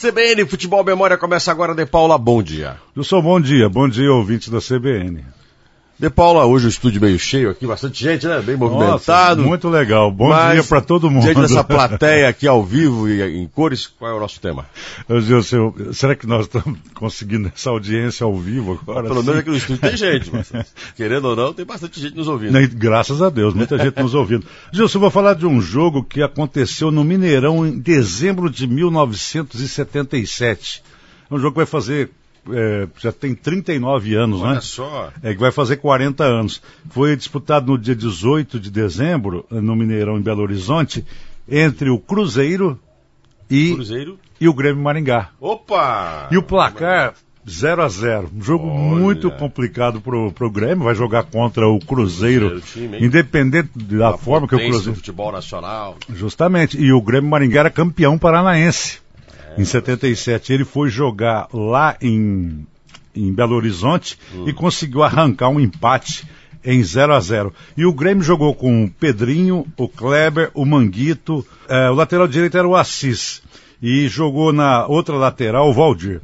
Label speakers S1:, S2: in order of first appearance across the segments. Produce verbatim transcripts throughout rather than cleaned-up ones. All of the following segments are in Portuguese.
S1: C B N, Futebol Memória começa agora. De Paula, bom dia.
S2: Eu sou bom dia, bom dia, ouvintes da C B N.
S1: De Paula, hoje o estúdio meio cheio aqui, bastante gente, né? Bem movimentado.
S2: Nossa, muito legal, bom dia pra todo mundo.
S1: Diante dessa plateia aqui ao vivo e em cores, qual é o nosso tema?
S2: Meu Deus, eu, será que nós estamos conseguindo essa audiência ao vivo agora?
S1: Pelo menos aqui no estúdio tem gente, mas, querendo ou não, tem bastante gente nos ouvindo.
S2: E, graças a Deus, muita gente nos ouvindo. Gilson, eu vou falar de um jogo que aconteceu no Mineirão em dezembro de mil novecentos e setenta e sete. É um jogo que vai fazer... É, já tem trinta e nove anos,
S1: Olha
S2: né?
S1: só.
S2: É, que vai fazer quarenta anos. Foi disputado no dia dezoito de dezembro, no Mineirão, em Belo Horizonte, entre o Cruzeiro e,
S1: Cruzeiro?
S2: e o Grêmio Maringá.
S1: Opa!
S2: E o placar zero a zero. Um jogo
S1: Olha.
S2: muito complicado pro, pro Grêmio, vai jogar contra o Cruzeiro,
S1: Cruzeiro time,
S2: independente da
S1: Uma
S2: forma que o Cruzeiro...
S1: do futebol nacional.
S2: Justamente, e o Grêmio Maringá era campeão paranaense. Em setenta e sete, ele foi jogar lá em, em Belo Horizonte hum. e conseguiu arrancar um empate em zero a zero. E o Grêmio jogou com o Pedrinho, o Kleber, o Manguito, eh, o lateral direito era o Assis, e jogou na outra lateral o Valdir.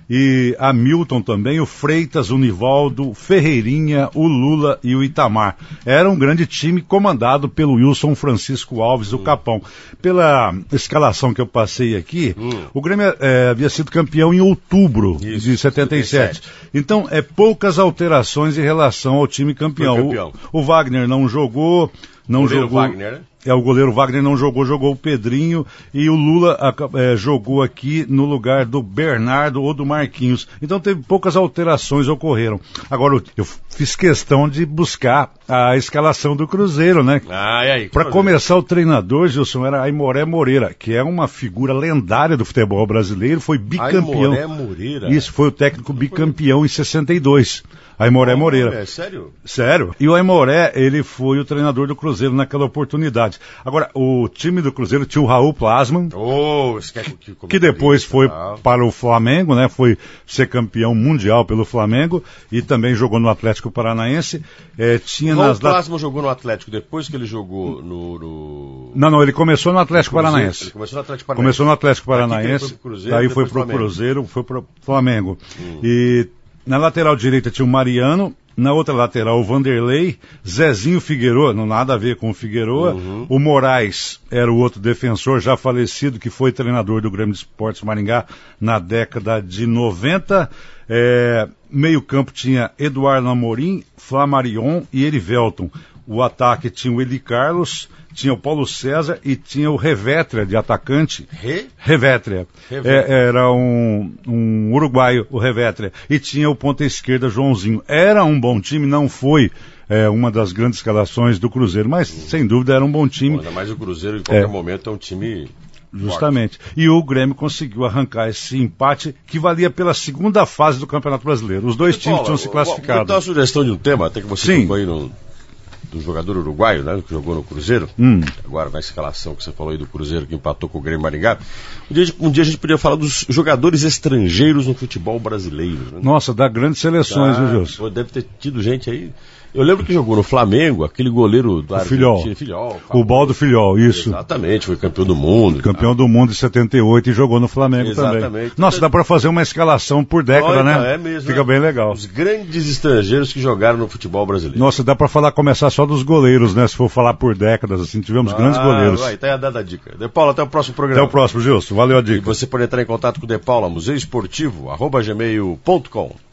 S2: E a Milton também, o Freitas, o Nivaldo, Ferreirinha, o Lula e o Itamar. Era um grande time comandado pelo Wilson Francisco Alves, o Capão. Pela escalação que eu passei aqui, hum. o Grêmio é, havia sido campeão em outubro Isso, de setenta e sete. setenta e sete. Então, é poucas alterações em relação ao time campeão. campeão. O, o Wagner não jogou, não
S1: goleiro
S2: jogou...
S1: Wagner, né?
S2: É, o goleiro Wagner não jogou, jogou o Pedrinho, e o Lula é, jogou aqui no lugar do Bernardo ou do Marquinhos. Então teve poucas alterações ocorreram. Agora, eu fiz questão de buscar a escalação do Cruzeiro, né?
S1: Ah, e aí?
S2: Para começar, o treinador, Gilson, era Aimoré Moreira, que é uma figura lendária do futebol brasileiro, foi bicampeão.
S1: Aimoré Moreira?
S2: Isso, foi o técnico bicampeão em sessenta e dois. Aimoré oh, Moreira.
S1: É sério?
S2: Sério. E o Aimoré, ele foi o treinador do Cruzeiro naquela oportunidade. Agora, o time do Cruzeiro tinha o Raul Plasman,
S1: oh, que, que,
S2: que depois foi para o Flamengo, né? Foi ser campeão mundial pelo Flamengo e também jogou no Atlético Paranaense. É, tinha
S1: o Raul
S2: nas
S1: Plasman la... jogou no Atlético depois que ele jogou no... no...
S2: Não, não, ele começou no Atlético
S1: no
S2: Paranaense.
S1: Ele começou no Atlético Paranaense.
S2: Começou no Atlético Paranaense,
S1: Cruzeiro,
S2: daí foi para o Cruzeiro, foi para o Flamengo.
S1: Hum.
S2: E na lateral direita tinha o Mariano, na outra lateral o Vanderlei, Zezinho Figueroa, não nada a ver com o Figueroa,
S1: uhum.
S2: o Moraes era o outro defensor já falecido, que foi treinador do Grêmio de Esportes Maringá na década de noventa, é, meio campo tinha Eduardo Amorim, Flamarion e Erivelton. O ataque tinha o Eli Carlos, tinha o Paulo César e tinha o Revétria de atacante.
S1: Re?
S2: Revétria. É, era um, um uruguaio, o Revétria. E tinha o ponta esquerda, Joãozinho. Era um bom time, não foi é, uma das grandes escalações do Cruzeiro, mas hum. sem dúvida era um bom time.
S1: Bom, ainda mais o Cruzeiro, em qualquer
S2: é.
S1: momento, é um time...
S2: Justamente.
S1: forte.
S2: E o Grêmio conseguiu arrancar esse empate que valia pela segunda fase do Campeonato Brasileiro. Os dois e, times Paula, tinham se classificado.
S1: Vou dar uma sugestão de um tema, até que você
S2: Sim.
S1: tocou aí no... do jogador uruguaio, né, que jogou no Cruzeiro,
S2: hum.
S1: agora na escalação que você falou aí do Cruzeiro, que empatou com o Grêmio Maringá, um dia, um dia a gente podia falar dos jogadores estrangeiros no futebol brasileiro. Né?
S2: Nossa, dá grandes seleções,
S1: tá,
S2: viu, Gilson?
S1: Deve ter tido gente aí. Eu lembro que jogou no Flamengo, aquele goleiro do
S2: Filhol.
S1: Filhol
S2: o Baldo Filhol, isso.
S1: Exatamente, foi campeão do mundo.
S2: Campeão do mundo em setenta e oito e jogou no Flamengo
S1: Exatamente.
S2: também. Nossa, dá pra fazer uma escalação por década,
S1: Olha,
S2: né?
S1: É mesmo.
S2: Fica
S1: né?
S2: bem legal.
S1: Os grandes estrangeiros que jogaram no futebol brasileiro.
S2: Nossa, dá pra falar, começar só dos goleiros, né? Se for falar por décadas, assim, tivemos ah, grandes goleiros.
S1: Vai, tá dada a dica. De Paula, até o próximo programa.
S2: Até o próximo, Gilson. Valeu a dica.
S1: E você pode entrar em contato com o De Paula, museu esportivo, arroba gmail ponto com.